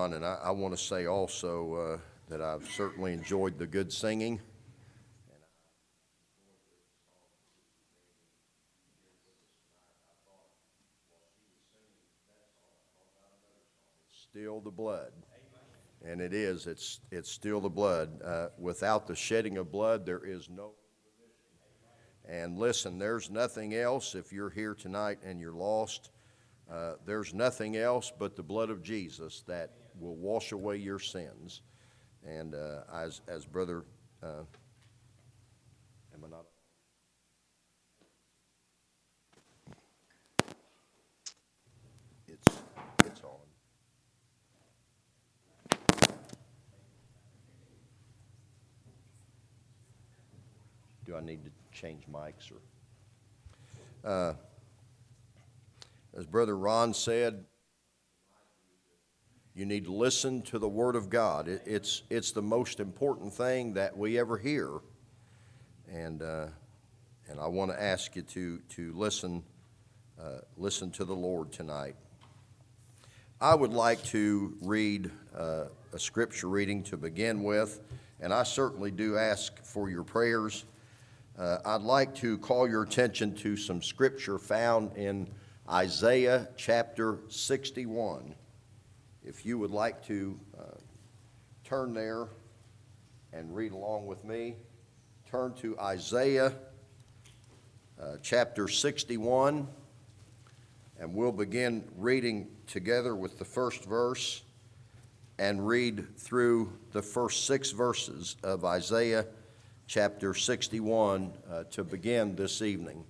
Ron, and I want to say also that I've certainly enjoyed the good singing. Still the blood. And it is. It's still the blood. Without the shedding of blood, there is no remission. And listen, there's nothing else. If you're here tonight and you're lost, there's nothing else but the blood of Jesus that will wash away your sins. And as Brother, am I not? It's on. Do I need to change mics or? As Brother Ron said, you need to listen to the Word of God. It's the most important thing that we ever hear, and I want to ask you to listen to the Lord tonight. I would like to read a scripture reading to begin with, and I certainly do ask for your prayers. I'd like to call your attention to some scripture found in Isaiah chapter 61. If you would like to turn there and read along with me, turn to Isaiah chapter 61, and we'll begin reading together with the first verse and read through the first 6 verses of Isaiah chapter 61 to begin this evening.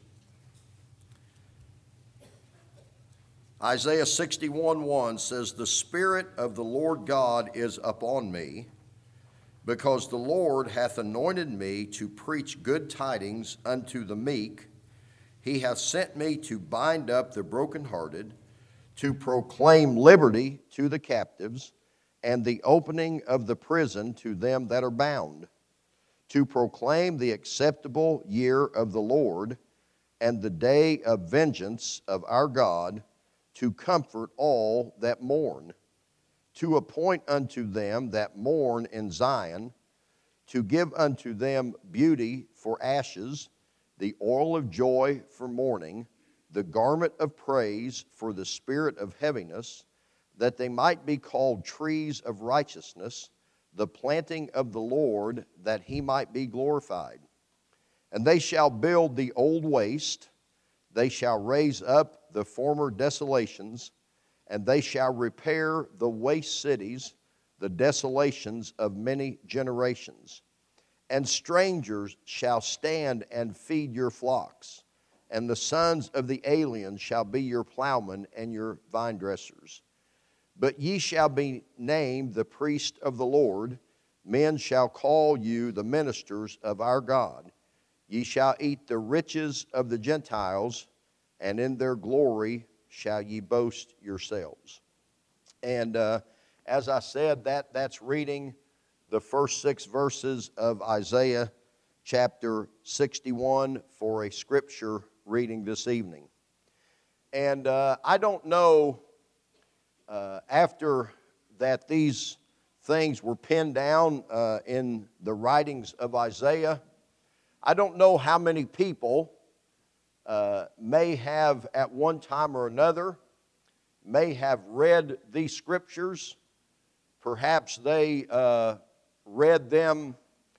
Isaiah 61:1 says, "The Spirit of the Lord God is upon me, because the Lord hath anointed me to preach good tidings unto the meek. He hath sent me to bind up the brokenhearted, to proclaim liberty to the captives, and the opening of the prison to them that are bound, to proclaim the acceptable year of the Lord, and the day of vengeance of our God, to comfort all that mourn, to appoint unto them that mourn in Zion, to give unto them beauty for ashes, the oil of joy for mourning, the garment of praise for the spirit of heaviness, that they might be called trees of righteousness, the planting of the Lord, that he might be glorified. And they shall build the old waste, they shall raise up the former desolations, and they shall repair the waste cities, the desolations of many generations. And strangers shall stand and feed your flocks, and the sons of the aliens shall be your plowmen and your vine dressers. But ye shall be named the priest of the Lord, men shall call you the ministers of our God. Ye shall eat the riches of the Gentiles, and in their glory shall ye boast yourselves." And as I said, that's reading the first 6 verses of Isaiah chapter 61 for a scripture reading this evening. And I don't know, after that these things were pinned down in the writings of Isaiah, I don't know how many people may have at one time or another, may have read these scriptures. Perhaps they read them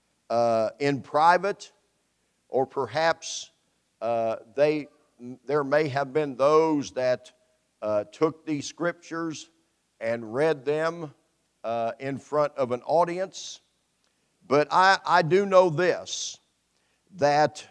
in private, or perhaps there may have been those that took these scriptures and read them in front of an audience. But I do know this, that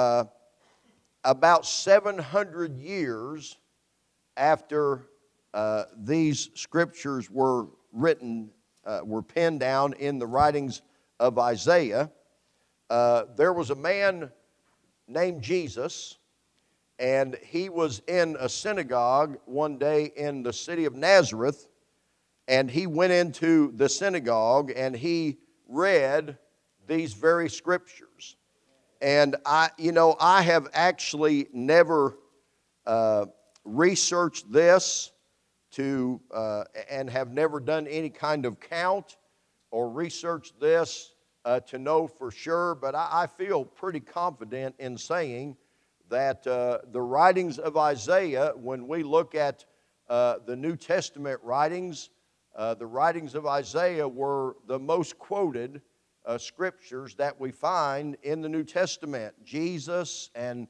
about 700 years after these scriptures were written, were penned down in the writings of Isaiah, there was a man named Jesus, and he was in a synagogue one day in the city of Nazareth, and he went into the synagogue and he read these very scriptures. And I have actually never researched this to and have never done any kind of count or researched this to know for sure, but I feel pretty confident in saying that the writings of Isaiah, when we look at the New Testament writings, the writings of Isaiah were the most quoted scriptures that we find in the New Testament. Jesus and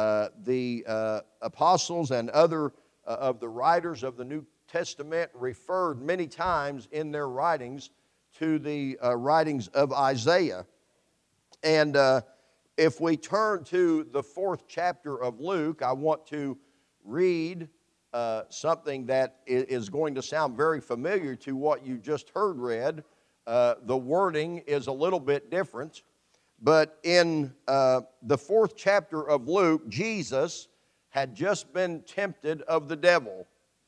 the apostles and other of the writers of the New Testament referred many times in their writings to the writings of Isaiah. And if we turn to the 4th chapter of Luke, I want to read something that is going to sound very familiar to what you just heard read. The wording is a little bit different, but in the 4th chapter of Luke, Jesus had just been tempted of the devil.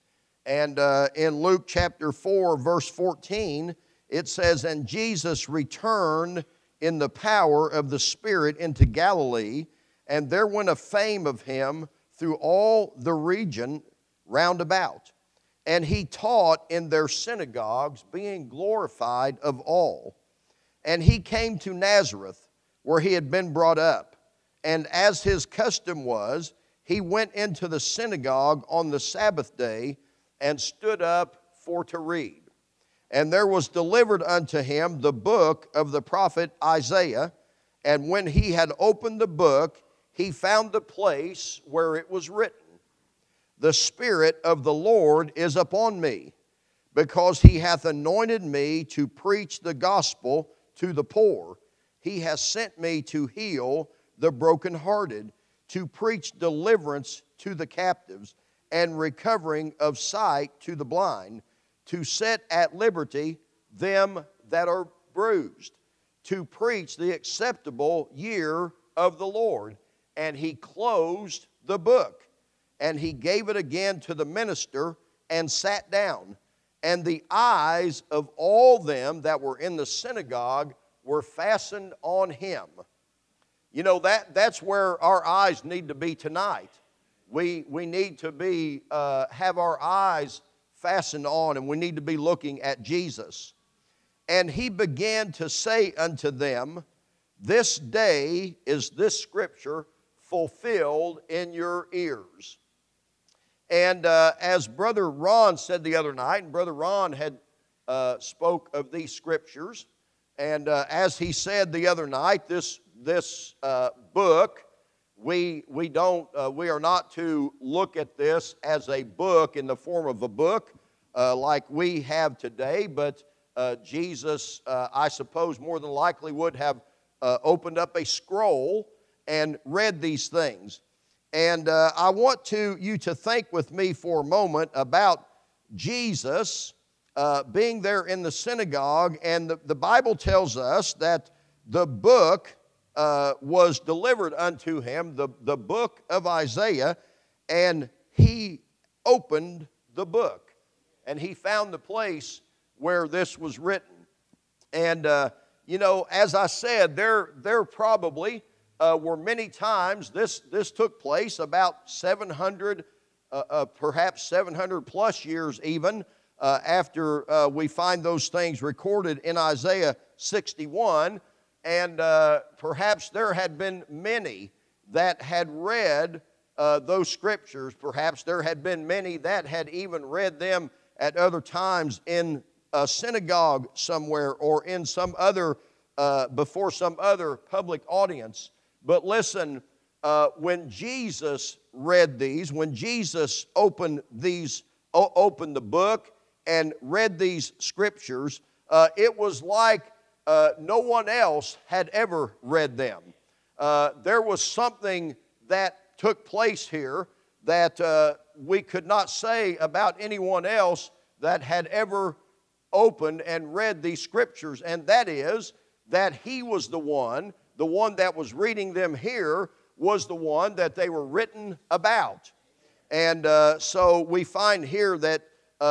And in Luke chapter 4, verse 14, it says, "And Jesus returned in the power of the Spirit into Galilee, and there went a fame of him through all the region round about. And he taught in their synagogues, being glorified of all. And he came to Nazareth, where he had been brought up. And as his custom was, he went into the synagogue on the Sabbath day and stood up for to read. And there was delivered unto him the book of the prophet Isaiah. And when he had opened the book, he found the place where it was written, The Spirit of the Lord is upon me, because he hath anointed me to preach the gospel to the poor. He has sent me to heal the brokenhearted, to preach deliverance to the captives, and recovering of sight to the blind, to set at liberty them that are bruised, to preach the acceptable year of the Lord. And he closed the book, and he gave it again to the minister, and sat down. And the eyes of all them that were in the synagogue were fastened on him." You know, that's where our eyes need to be tonight. We need to be have our eyes fastened on, and we need to be looking at Jesus. "And he began to say unto them, This day is this scripture fulfilled in your ears." And as Brother Ron said the other night, and Brother Ron had spoke of these scriptures, and as he said the other night, this book, we are not to look at this as a book in the form of a book like we have today, but Jesus, I suppose, more than likely would have opened up a scroll and read these things. And I want you to think with me for a moment about Jesus being there in the synagogue, and the Bible tells us that the book was delivered unto him, the book of Isaiah, and he opened the book, and he found the place where this was written. And, you know, as I said, there probably were many times, this took place about 700, perhaps 700 plus years even, after we find those things recorded in Isaiah 61. And perhaps there had been many that had read those scriptures. Perhaps there had been many that had even read them at other times in a synagogue somewhere, or in some other, before some other public audience. But listen, when Jesus read these, when Jesus opened the book and read these scriptures, it was like no one else had ever read them. There was something that took place here that we could not say about anyone else that had ever opened and read these scriptures, and that is that he was the one that was reading them here was the one that they were written about. And so we find here that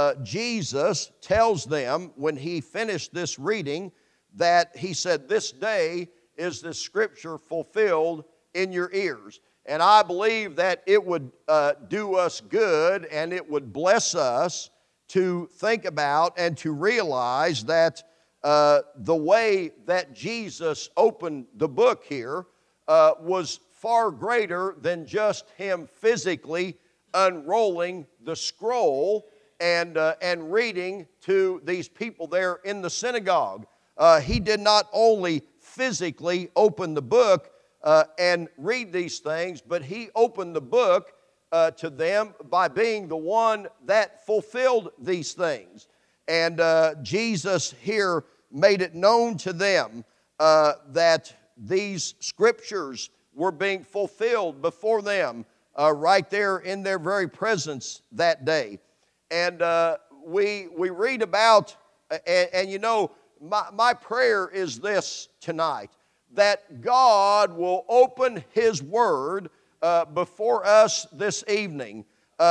Jesus tells them, when he finished this reading, that he said, "This day is this scripture fulfilled in your ears." And I believe that it would do us good, and it would bless us to think about and to realize that the way that Jesus opened the book here was far greater than just him physically unrolling the scroll and reading to these people there in the synagogue. He did not only physically open the book and read these things, but he opened the book to them by being the one that fulfilled these things. And Jesus here made it known to them that these scriptures were being fulfilled before them right there in their very presence that day. And we read about, and you know, my prayer is this tonight, that God will open His Word before us this evening,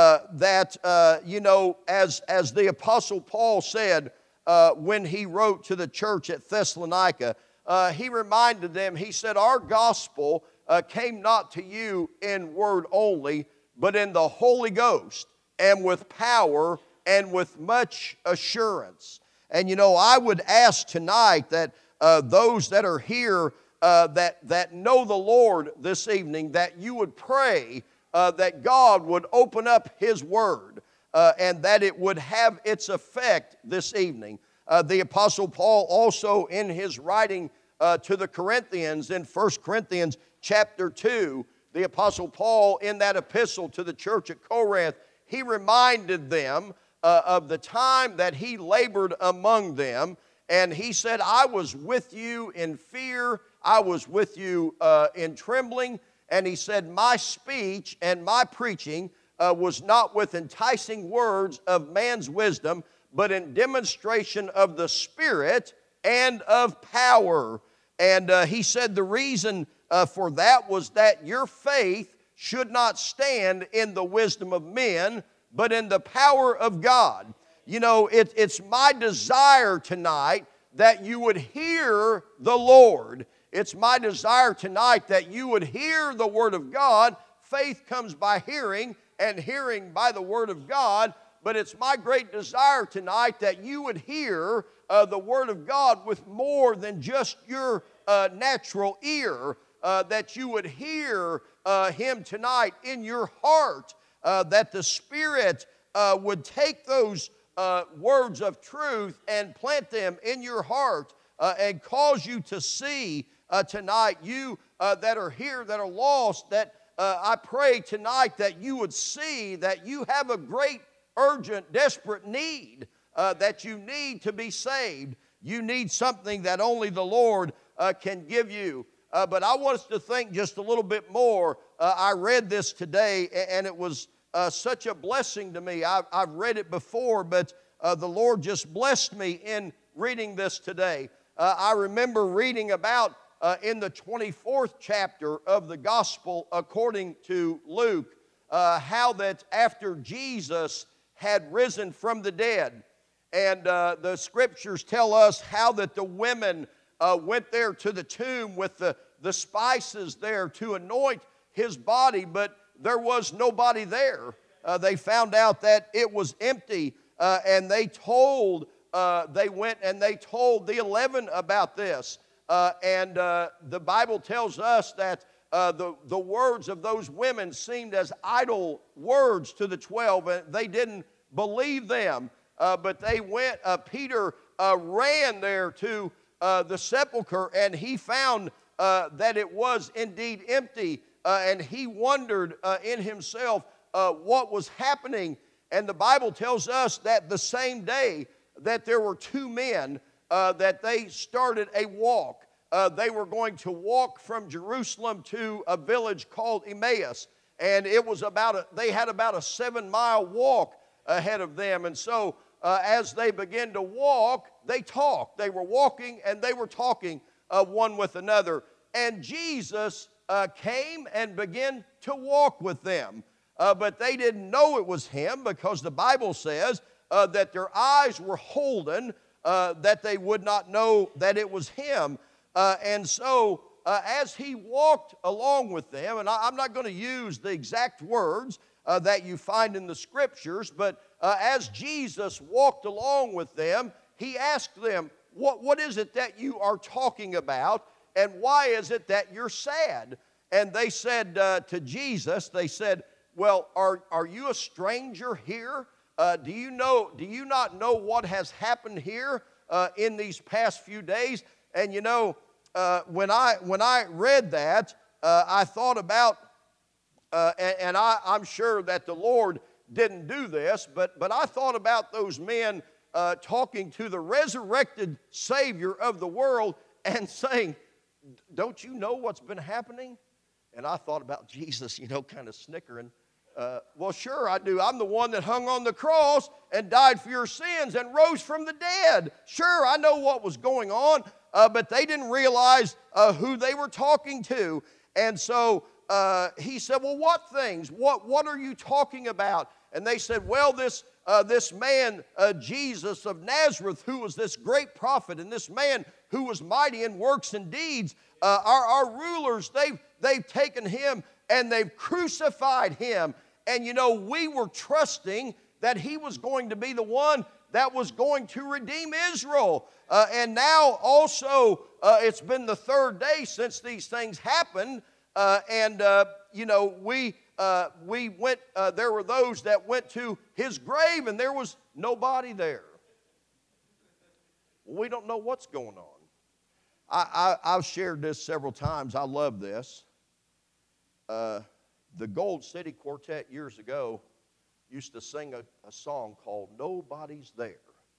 that, you know, as the Apostle Paul said when he wrote to the church at Thessalonica, he reminded them, he said, our gospel came not to you in word only, but in the Holy Ghost and with power and with much assurance. And you know, I would ask tonight that those that are here that know the Lord this evening, that you would pray that God would open up His Word and that it would have its effect this evening. The Apostle Paul also in his writing to the Corinthians in 1 Corinthians chapter 2, the Apostle Paul in that epistle to the church at Corinth, he reminded them of the time that he labored among them, and he said, I was with you in fear, I was with you in trembling, and he said, my speech and my preaching was not with enticing words of man's wisdom, but in demonstration of the Spirit and of power. And he said the reason for that was that your faith should not stand in the wisdom of men, but in the power of God. You know, it's my desire tonight that you would hear the Lord. It's my desire tonight that you would hear the Word of God. Faith comes by hearing, and hearing by the Word of God. But it's my great desire tonight that you would hear the Word of God with more than just your natural ear, that you would hear Him tonight in your heart, that the Spirit would take those words of truth and plant them in your heart and cause you to see tonight, you that are here that are lost, that I pray tonight that you would see that you have a great, urgent, desperate need, that you need to be saved. You need something that only the Lord can give you. But I want us to think just a little bit more. I read this today, and it was such a blessing to me. I've read it before, but the Lord just blessed me in reading this today. I remember reading about in the 24th chapter of the Gospel according to Luke, how that after Jesus had risen from the dead, and the Scriptures tell us how that the women went there to the tomb with the spices there to anoint His body, but there was nobody there. They found out that it was empty, and they went and they told the 11 about this. And the Bible tells us that the words of those women seemed as idle words to the 12, and they didn't believe them. But they went, Peter ran there to the sepulcher, and he found that it was indeed empty, and he wondered in himself what was happening. And the Bible tells us that the same day that there were two men that they started a walk. They were going to walk from Jerusalem to a village called Emmaus, and it was they had about a 7-mile walk ahead of them. And so as they began to walk, they talked. They were walking and they were talking one with another. And Jesus came and began to walk with them. But they didn't know it was Him, because the Bible says that their eyes were holden, that they would not know that it was Him. And so as He walked along with them, and I'm not going to use the exact words that you find in the Scriptures, but as Jesus walked along with them, he asked them, what is it that you are talking about, and why is it that you're sad? And they said to Jesus, they said, well, are you a stranger here? Do you not know what has happened here in these past few days? And you know, when I read that, I thought about, and I'm sure that the Lord didn't do this, but I thought about those men talking to the resurrected Savior of the world and saying, don't you know what's been happening? And I thought about Jesus, you know, kind of snickering. Well, sure I do. I'm the one that hung on the cross and died for your sins and rose from the dead. Sure, I know what was going on, but they didn't realize who they were talking to. And so he said, well, what things? What are you talking about? And they said, well, this man, Jesus of Nazareth, who was this great prophet, and this man who was mighty in works and deeds, our rulers, they've taken him and they've crucified him. And you know, we were trusting that he was going to be the one that was going to redeem Israel. And now also, it's been the third day since these things happened. You know, we went, there were those that went to his grave and there was nobody there. We don't know what's going on. I've shared this several times. I love this. The Gold City Quartet years ago used to sing a song called Nobody's There.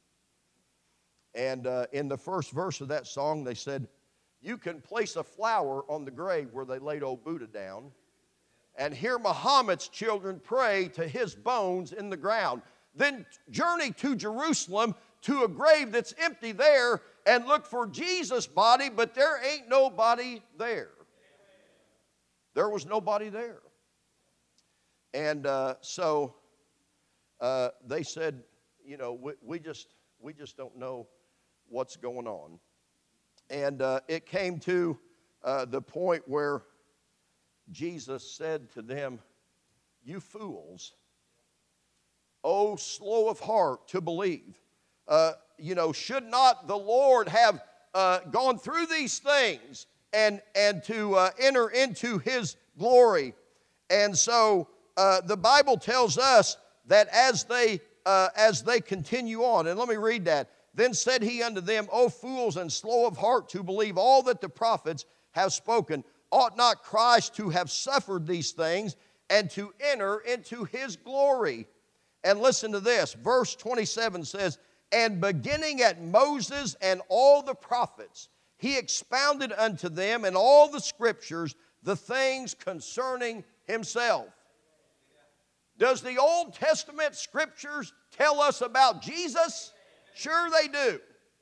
And in the first verse of that song, they said, you can place a flower on the grave where they laid old Buddha down and hear Muhammad's children pray to his bones in the ground. Then journey to Jerusalem to a grave that's empty there and look for Jesus' body, but there ain't nobody there. There was nobody there. And so they said, you know, we just don't know what's going on. And it came to the point where Jesus said to them, you fools, oh, slow of heart to believe. You know, should not the Lord have gone through these things and to enter into his glory? And so the Bible tells us that as they continue on, and let me read that. Then said he unto them, O fools and slow of heart to believe all that the prophets have spoken. Ought not Christ to have suffered these things and to enter into his glory? And listen to this. Verse 27 says, and beginning at Moses and all the prophets, he expounded unto them in all the scriptures the things concerning himself. Does the Old Testament scriptures tell us about Jesus? Sure they do.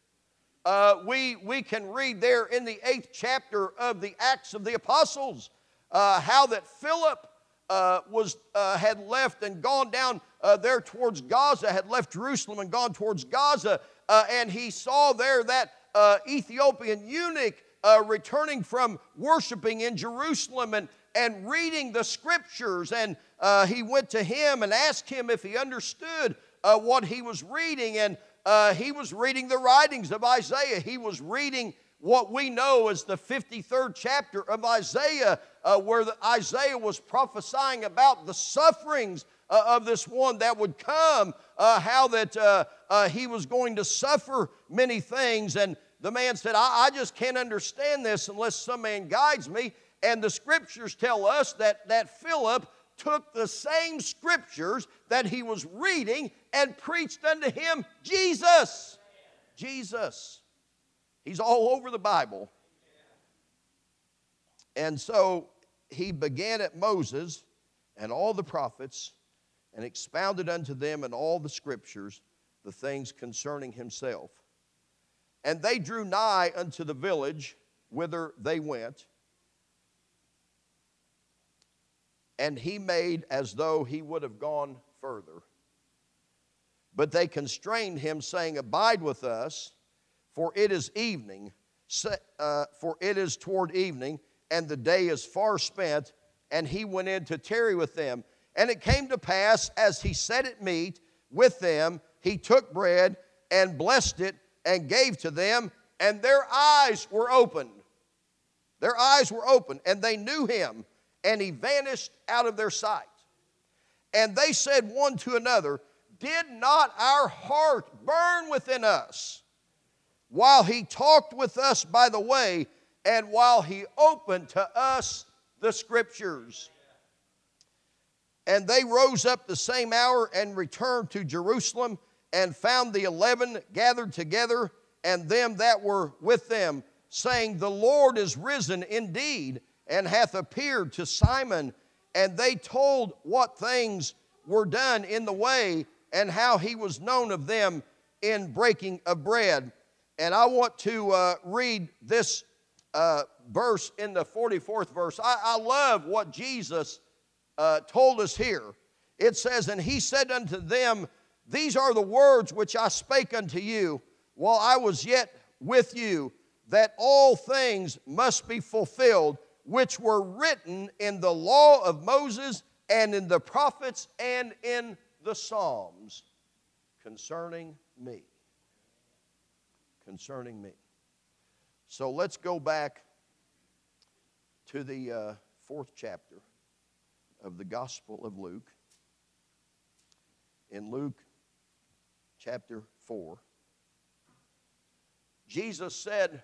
We can read there in the 8th chapter of the Acts of the Apostles how that Philip had left and gone down there towards Gaza, had left Jerusalem and gone towards Gaza, and he saw there that Ethiopian eunuch returning from worshiping in Jerusalem and reading the scriptures, and he went to him and asked him if he understood what he was reading, and he was reading the writings of Isaiah. He was reading what we know as the 53rd chapter of Isaiah, where Isaiah was prophesying about the sufferings of this one that would come, how that he was going to suffer many things. And the man said, I just can't understand this unless some man guides me. And the scriptures tell us that Philip took the same scriptures that he was reading and preached unto him Jesus. Jesus. He's all over the Bible. And so he began at Moses and all the prophets and expounded unto them in all the scriptures the things concerning himself. And they drew nigh unto the village whither they went, and he made as though he would have gone further. But they constrained him, saying, abide with us, for it is evening, for it is toward evening, and the day is far spent. And he went in to tarry with them. And it came to pass, as he sat at meat, with them, he took bread and blessed it and gave to them, and their eyes were opened. Their eyes were opened, and they knew him, and he vanished out of their sight. And they said one to another, did not our heart burn within us while he talked with us by the way, and while he opened to us the Scriptures? And they rose up the same hour and returned to Jerusalem, and found the 11 gathered together, and them that were with them, saying, the Lord is risen indeed, and hath appeared to Simon. And they told what things were done in the way, and how he was known of them in breaking of bread. And I want to read this verse in the 44th verse. I love what Jesus told us here. It says, and he said unto them, these are the words which I spake unto you while I was yet with you, that all things must be fulfilled, which were written in the law of Moses and in the prophets and in the Psalms concerning me. Concerning me. So let's go back to the 4th chapter of the Gospel of Luke. In Luke chapter 4, Jesus said,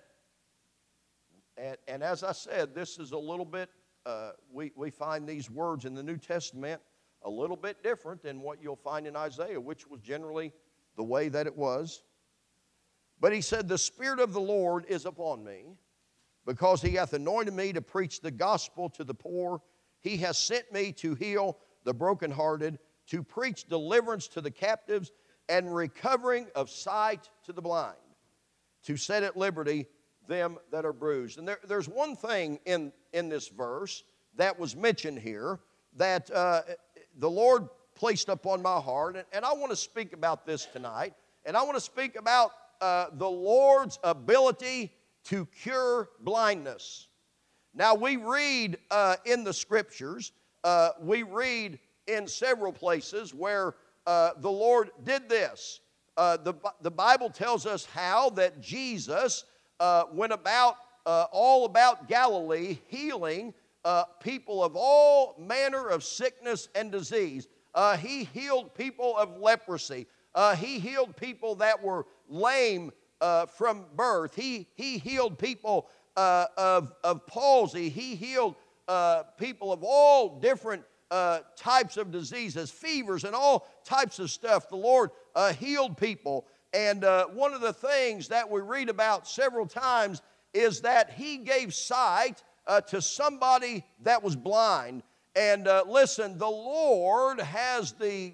and as I said, this is a little bit, we find these words in the New Testament a little bit different than what you'll find in Isaiah, which was generally the way that it was. But he said, the Spirit of the Lord is upon me, because he hath anointed me to preach the gospel to the poor. He has sent me to heal the brokenhearted, to preach deliverance to the captives, and recovering of sight to the blind, to set at liberty them that are bruised. And there's one thing in this verse that was mentioned here that the Lord placed upon my heart, and I want to speak about this tonight. And I want to speak about the Lord's ability to cure blindness. Now, we read in the Scriptures, we read in several places where the Lord did this. The Bible tells us how that Jesus went about all about Galilee, healing people of all manner of sickness and disease. He healed people of leprosy. He healed people that were lame from birth. He healed people of palsy. He healed people of all different types of diseases, fevers, and all types of stuff. The Lord healed people. And one of the things that we read about several times is that he gave sight to somebody that was blind. And listen, the Lord has the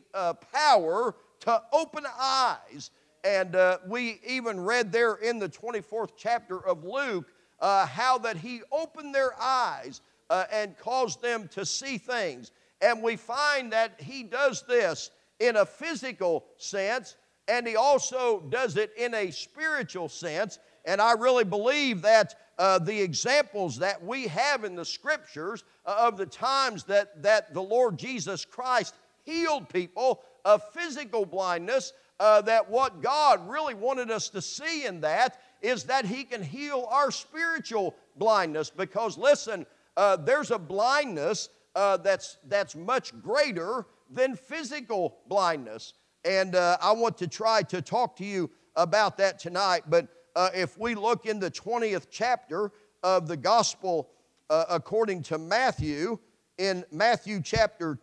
power to open eyes. And we even read there in the 24th chapter of Luke how that he opened their eyes and caused them to see things. And we find that he does this in a physical sense, and he also does it in a spiritual sense. And I really believe that the examples that we have in the Scriptures of the times that the Lord Jesus Christ healed people of physical blindness, that what God really wanted us to see in that is that he can heal our spiritual blindness. Because listen, there's a blindness that's much greater than physical blindness. And I want to try to talk to you about that tonight. But if we look in the 20th chapter of the Gospel according to Matthew, in Matthew chapter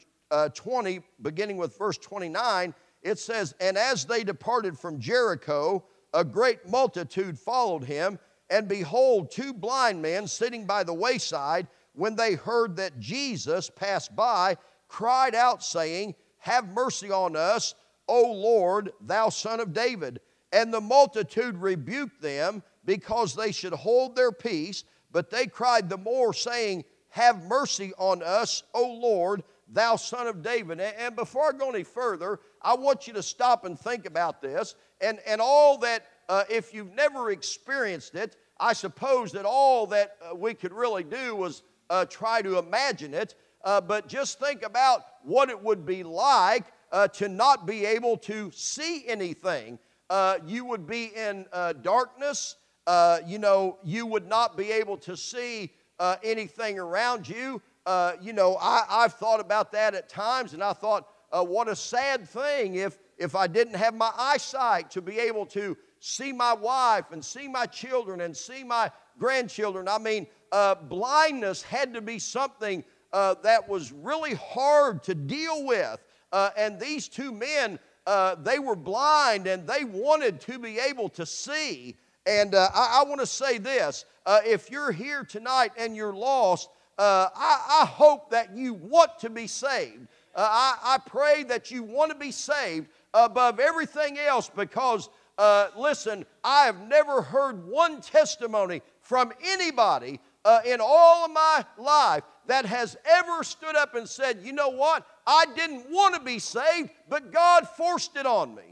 20, beginning with verse 29, it says, and as they departed from Jericho, a great multitude followed him, and behold, two blind men sitting by the wayside, when they heard that Jesus passed by, cried out, saying, have mercy on us, O Lord, thou Son of David. And the multitude rebuked them, because they should hold their peace. But they cried the more, saying, have mercy on us, O Lord, thou Son of David. And before I go any further, I want you to stop and think about this. And all that, if you've never experienced it, I suppose that all that we could really do was try to imagine it. But just think about what it would be like to not be able to see anything. You would be in darkness. You would not be able to see anything around you. I've thought about that at times, and I thought, what a sad thing if I didn't have my eyesight to be able to see my wife and see my children and see my grandchildren. I mean, blindness had to be something that was really hard to deal with. And these two men, they were blind and they wanted to be able to see. And I want to say this, if you're here tonight and you're lost, I hope that you want to be saved. I pray that you want to be saved above everything else, because listen, I have never heard one testimony from anybody in all of my life that has ever stood up and said, you know what, I didn't want to be saved, but God forced it on me.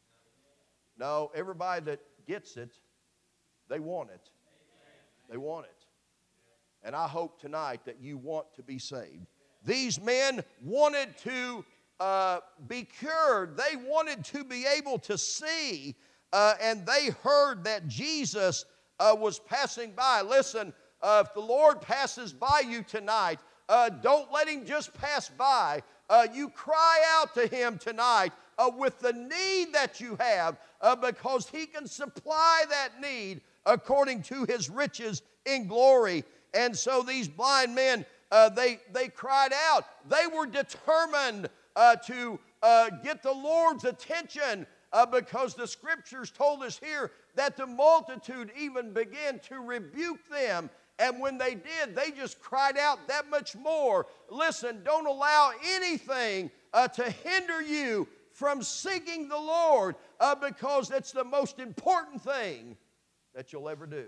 No, everybody that gets it, they want it. They want it. And I hope tonight that you want to be saved. These men wanted to be cured. They wanted to be able to see, and they heard that Jesus was passing by. Listen, if the Lord passes by you tonight, don't let Him just pass by. You cry out to Him tonight with the need that you have, because He can supply that need according to His riches in glory. And so these blind men, they cried out. They were determined to get the Lord's attention, because the Scriptures told us here that the multitude even began to rebuke them. And when they did, they just cried out that much more. Listen, don't allow anything to hinder you from seeking the Lord, because it's the most important thing that you'll ever do.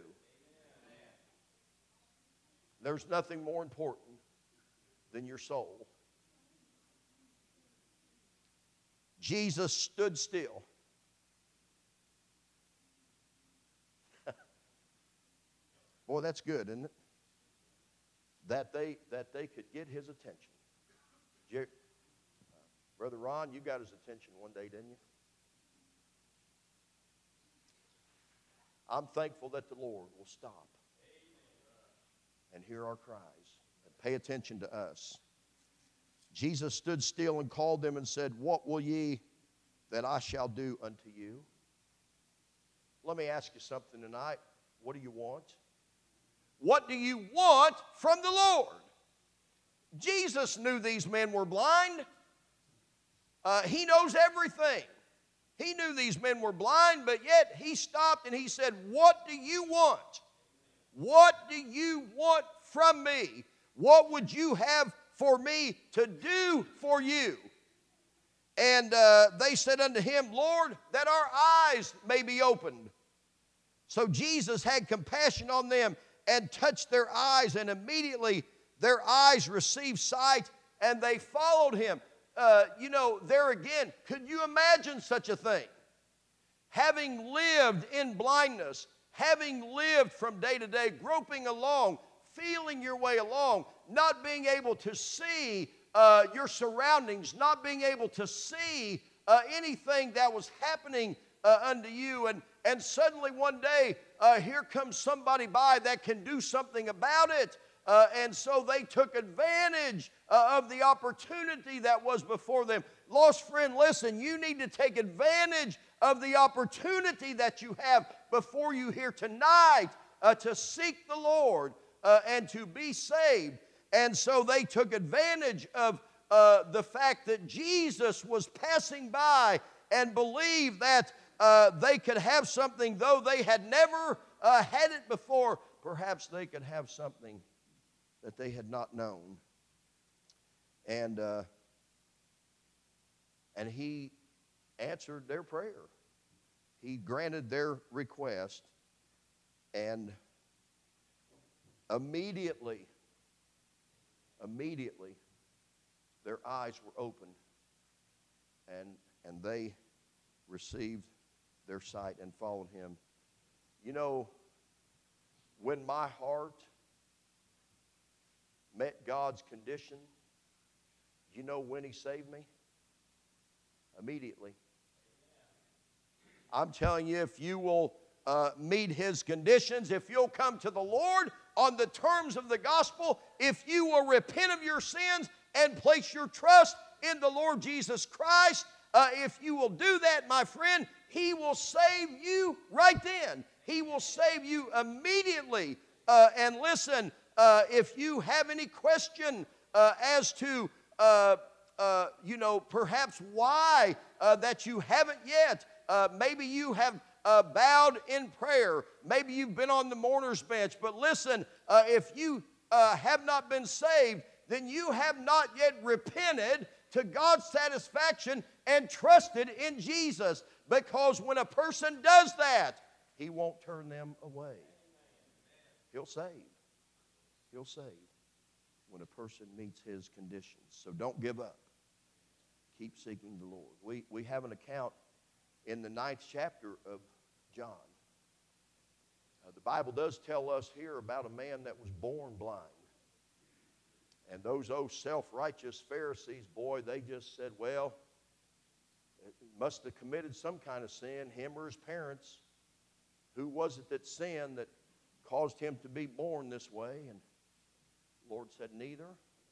There's nothing more important than your soul. Jesus stood still. Boy, that's good, isn't it? That they could get His attention. Brother Ron, you got his attention one day, didn't you? I'm thankful that the Lord will stop and hear our cries and pay attention to us. Jesus stood still and called them and said, "What will ye that I shall do unto you?" Let me ask you something tonight. What do you want? What do you want from the Lord? Jesus knew these men were blind. He knows everything. He knew these men were blind, but yet He stopped and He said, "What do you want? What do you want from me? What would you have for me to do for you?" And they said unto Him, "Lord, that our eyes may be opened." So Jesus had compassion on them and touched their eyes, and immediately their eyes received sight, and they followed Him. There again, could you imagine such a thing? Having lived in blindness, having lived from day to day, groping along, feeling your way along, not being able to see your surroundings, not being able to see anything that was happening unto you, and suddenly one day, here comes somebody by that can do something about it. And so they took advantage of the opportunity that was before them. Lost friend, listen, you need to take advantage of the opportunity that you have before you here tonight to seek the Lord and to be saved. And so they took advantage of the fact that Jesus was passing by and believed that they could have something, though they had never had it before. Perhaps they could have something that they had not known. And He answered their prayer. He granted their request, and immediately their eyes were opened, and they received their sight and followed Him. You know, when my heart met God's condition, you know when He saved me? Immediately. I'm telling you, if you will meet His conditions, if you'll come to the Lord on the terms of the gospel, if you will repent of your sins and place your trust in the Lord Jesus Christ, if you will do that, my friend, He will save you right then. He will save you immediately. And listen, if you have any question as to, perhaps why that you haven't yet, maybe you have bowed in prayer. Maybe you've been on the mourner's bench. But listen, if you have not been saved, then you have not yet repented to God's satisfaction and trusted in Jesus. Because when a person does that, He won't turn them away. He'll save. He'll save when a person meets His conditions. So don't give up. Keep seeking the Lord. We have an account in the 9th chapter of John. The Bible does tell us here about a man that was born blind. And those self-righteous Pharisees, boy, they just said, well, he must have committed some kind of sin, him or his parents. Who was it that sinned that caused him to be born this way? And the Lord said, neither.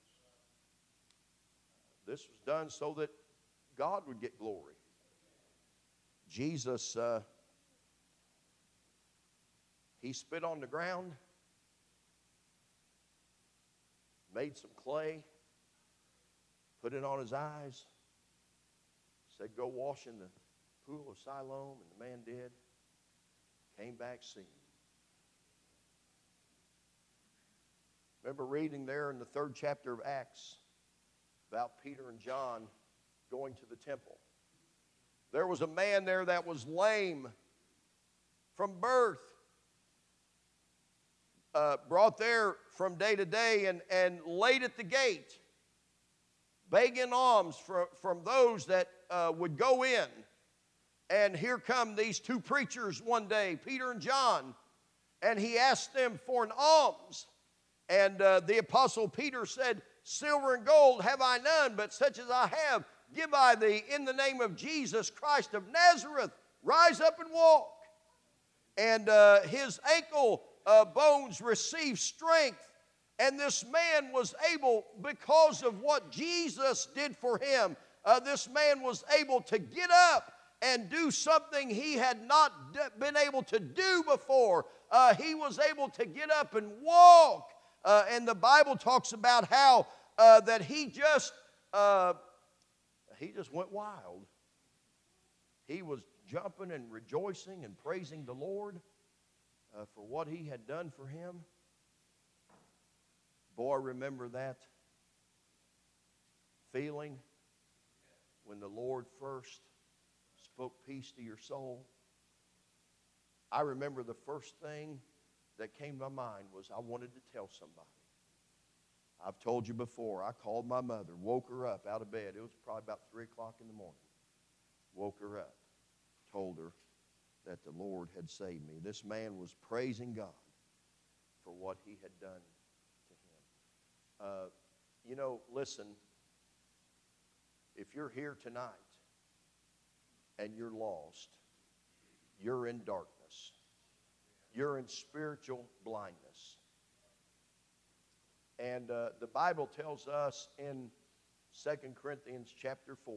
This was done so that God would get glory. Jesus, He spit on the ground, made some clay, put it on his eyes, said, go wash in the pool of Siloam, and the man did. Came back seeing. Remember reading there in the 3rd chapter of Acts about Peter and John going to the temple. There was a man there that was lame from birth, brought there from day to day and laid at the gate, begging alms from those that would go in. And here come these two preachers one day, Peter and John, and he asked them for an alms. And the apostle Peter said, silver and gold have I none, but such as I have give I thee. In the name of Jesus Christ of Nazareth, rise up and walk. And his ankle bones received strength. And this man was able, because of what Jesus did for him, this man was able to get up and do something he had not been able to do before. He was able to get up and walk. And the Bible talks about how that he just went wild. He was jumping and rejoicing and praising the Lord for what He had done for him. Boy, remember that feeling when the Lord first spoke peace to your soul. I remember the first thing that came to my mind was I wanted to tell somebody. I've told you before, I called my mother, woke her up out of bed. It was probably about 3 o'clock in the morning. Woke her up, told her that the Lord had saved me. This man was praising God for what He had done to him. Listen, if you're here tonight and you're lost, you're in darkness, you're in spiritual blindness. And the Bible tells us in 2 Corinthians chapter 4,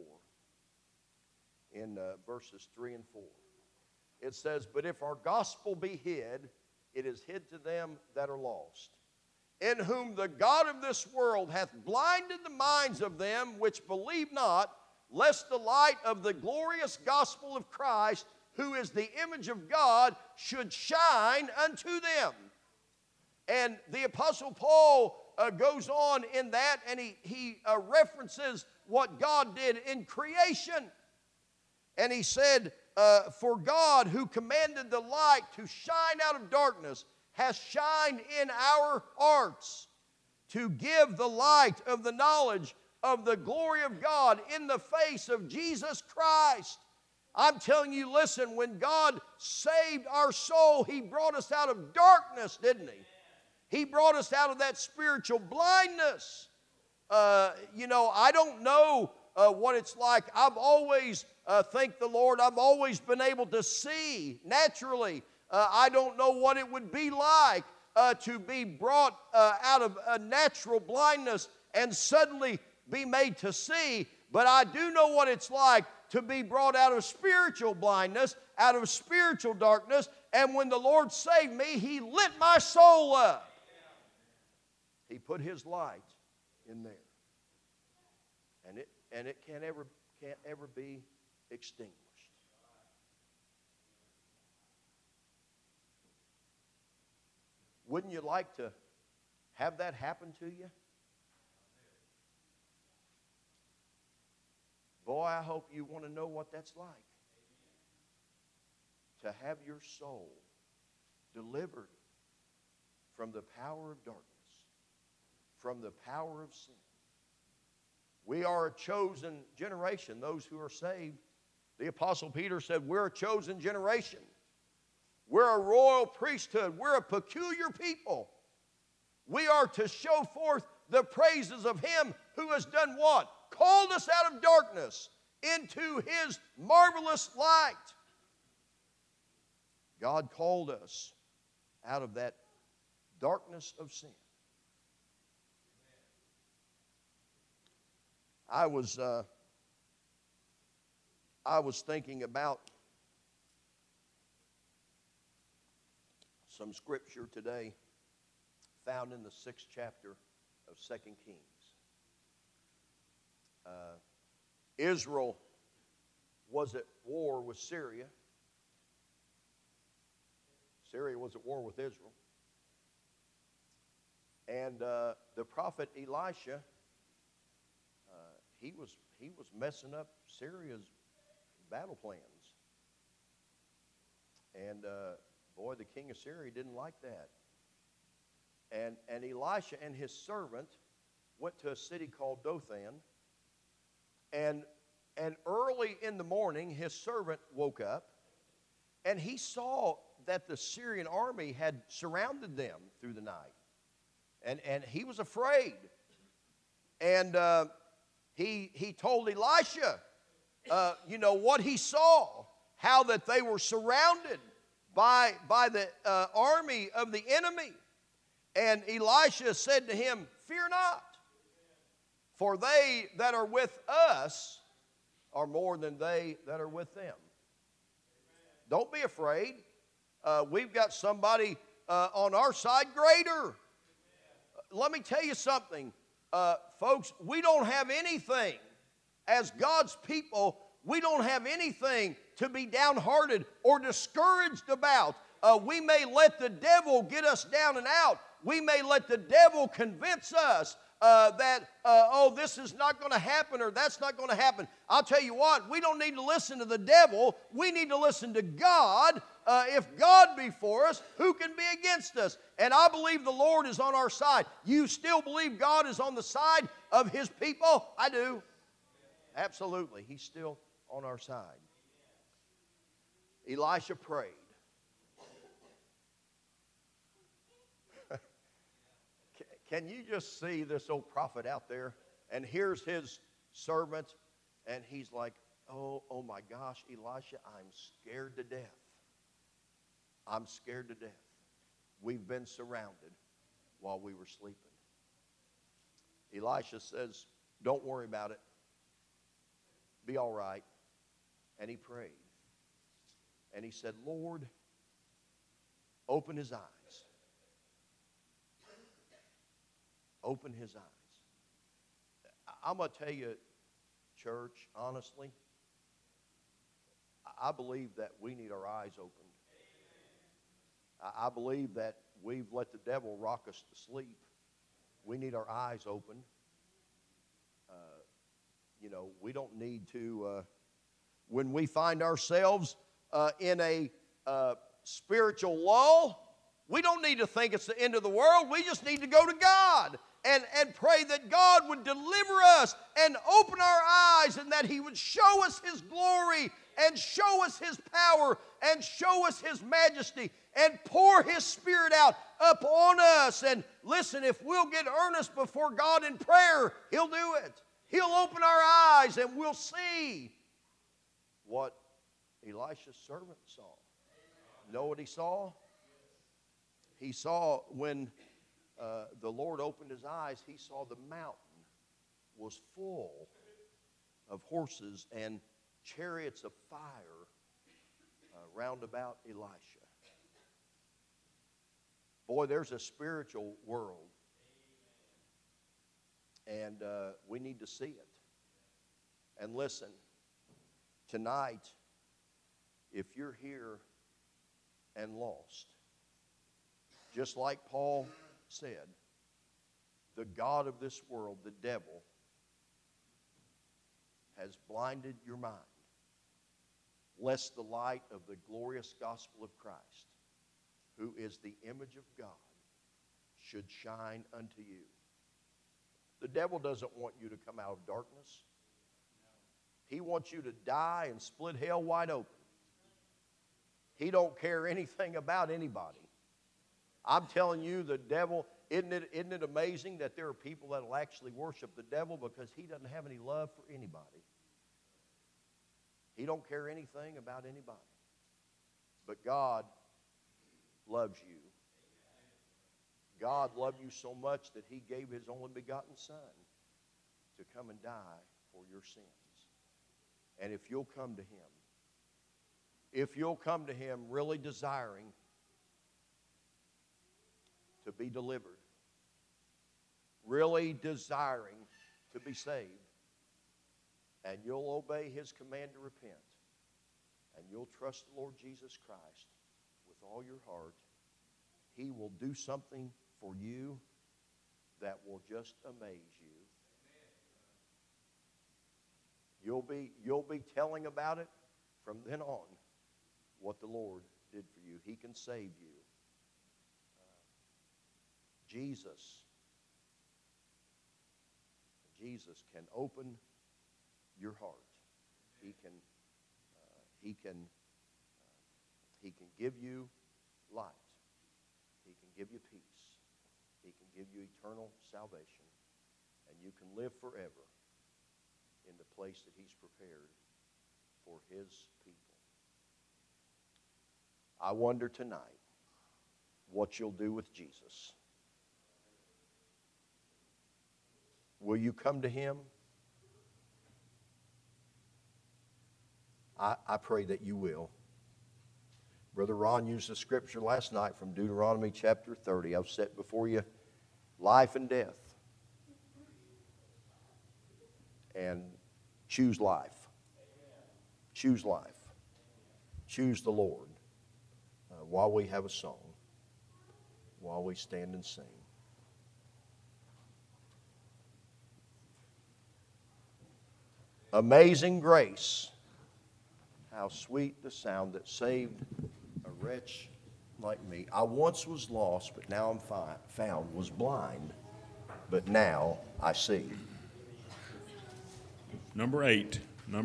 in verses 3 and 4, it says, but if our gospel be hid, it is hid to them that are lost, in whom the God of this world hath blinded the minds of them which believe not, lest the light of the glorious gospel of Christ, who is the image of God, should shine unto them. And the Apostle Paul goes on in that, and he references what God did in creation. And he said, for God, who commanded the light to shine out of darkness, has shined in our hearts to give the light of the knowledge of the glory of God in the face of Jesus Christ. I'm telling you, listen, when God saved our soul, He brought us out of darkness, didn't He? He brought us out of that spiritual blindness. I don't know what it's like. I've always, thank the Lord, I've always been able to see naturally. I don't know what it would be like to be brought out of a natural blindness and suddenly be made to see, but I do know what it's like to be brought out of spiritual blindness, out of spiritual darkness, and when the Lord saved me, He lit my soul up. He put His light in there. And it can't ever be extinguished. Wouldn't you like to have that happen to you? Boy, I hope you want to know what that's like. To have your soul delivered from the power of darkness, from the power of sin. We are a chosen generation, those who are saved. The Apostle Peter said, we're a chosen generation. We're a royal priesthood. We're a peculiar people. We are to show forth the praises of Him who has done what? Called us out of darkness into His marvelous light. God called us out of that darkness of sin. I was thinking about some scripture today found in the 6th chapter of 2 Kings. Israel was at war with Syria. Syria was at war with Israel. And the prophet Elisha, he was messing up Syria's battle plans. And boy, the king of Syria didn't like that. And Elisha and his servant went to a city called Dothan. And early in the morning, his servant woke up, and he saw that the Syrian army had surrounded them through the night. And he was afraid. And he told Elisha, what he saw, how that they were surrounded by the army of the enemy. And Elisha said to him, fear not, for they that are with us are more than they that are with them. Don't be afraid. We've got somebody on our side greater. Let me tell you something, folks, we don't have anything. As God's people, we don't have anything to be downhearted or discouraged about. We may let the devil get us down and out. We may let the devil convince us that, this is not going to happen or that's not going to happen. I'll tell you what, we don't need to listen to the devil. We need to listen to God. If God be for us, who can be against us? And I believe the Lord is on our side. You still believe God is on the side of His people? I do. Absolutely. He's still on our side. Elisha prayed. Can you just see this old prophet out there? And here's his servant, and he's like, oh my gosh, Elisha, I'm scared to death. I'm scared to death. We've been surrounded while we were sleeping. Elisha says, don't worry about it. Be all right. And he prayed. And he said, Lord, open his eyes. Open his eyes. I'm going to tell you, church, honestly, I believe that we need our eyes opened. I believe that we've let the devil rock us to sleep. We need our eyes opened. We don't need to, when we find ourselves in a spiritual lull, we don't need to think it's the end of the world. We just need to go to God and pray that God would deliver us and open our eyes and that He would show us His glory and show us His power and show us His majesty and pour His Spirit out upon us. And listen, if we'll get earnest before God in prayer, He'll do it. He'll open our eyes and we'll see what Elisha's servant saw. You know what he saw? He saw when the Lord opened his eyes, he saw the mountain was full of horses and chariots of fire round about Elisha. Boy, there's a spiritual world, and we need to see it. And listen, tonight, if you're here and lost, just like Paul said, the god of this world, the devil, has blinded your mind, lest the light of the glorious gospel of Christ, who is the image of God, should shine unto you. The devil doesn't want you to come out of darkness. He wants you to die and split hell wide open. He don't care anything about anybody. I'm telling you, the devil, isn't it amazing that there are people that will actually worship the devil because he doesn't have any love for anybody. He don't care anything about anybody. But God loves you. God loved you so much that he gave his only begotten Son to come and die for your sins. And if you'll come to him really desiring to be delivered, really desiring to be saved, and you'll obey his command to repent, and you'll trust the Lord Jesus Christ with all your heart, he will do something for you that will just amaze you. You'll be telling about it from then on, what the Lord did for you. He can save you. Jesus can open your heart. He can give you light. He can give you peace. He can give you eternal salvation. And you can live forever in the place that he's prepared for his people. I wonder tonight what you'll do with Jesus. Will you come to him? I pray that you will. Brother Ron used the scripture last night from Deuteronomy chapter 30. I've set before you life and death. And choose life. Choose life. Choose the Lord. While we have a song, while we stand and sing. Amazing grace, how sweet the sound that saved a wretch like me. I once was lost, but now I'm found, was blind, but now I see. Number eight.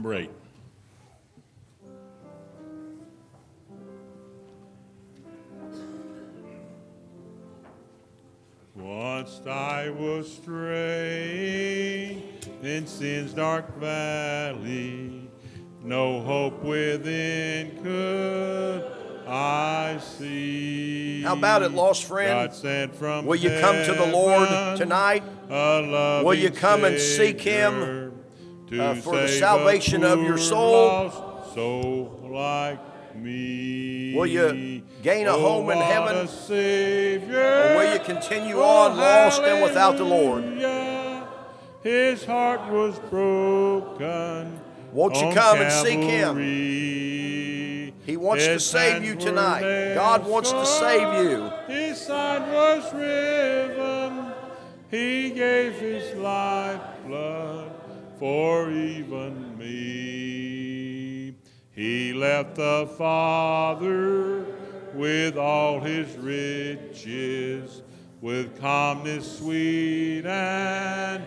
Once I was straying in sin's dark valley, no hope within could I see. How about it, lost friend? God sent from Will you come to the Lord tonight? Will you come and seek him for the salvation of your soul? Soul like me. Will you gain a home in heaven? Or will you continue on lost and without the Lord? His heart was broken. Won't you come and seek him? He wants to save you tonight. God wants to save you. His side was riven. He gave his lifeblood for even me. He left the Father with all his riches, with calmness sweet and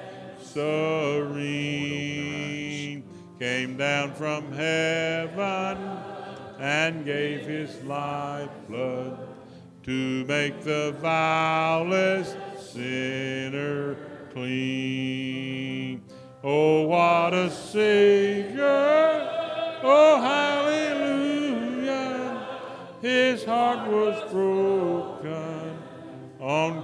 serene, came down from heaven and gave his lifeblood to make the vilest sinner clean. Oh, what a Savior. Oh, hallelujah. His heart was broken on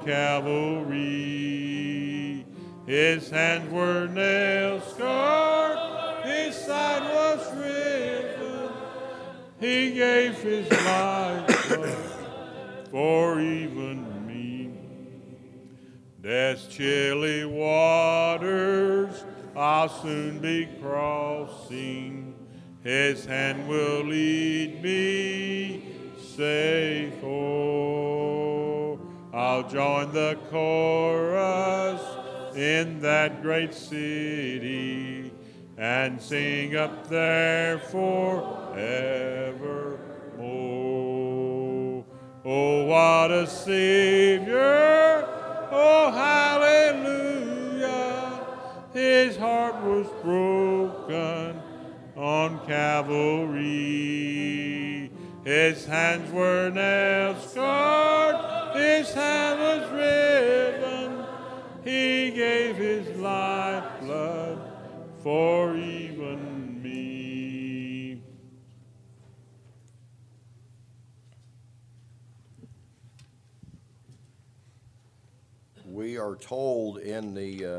Calvary. His hands were nail-scarred. His side was riven. He gave his life for even me. Death's chilly waters I'll soon be crossing. His hand will lead me safe o'er. I'll join the chorus in that great city and sing up there forevermore. Oh, what a Savior! Oh, hallelujah! His heart was broken on Calvary. His hands were nail-scarred. His hand was riven. He gave his lifeblood for even me. We are told in the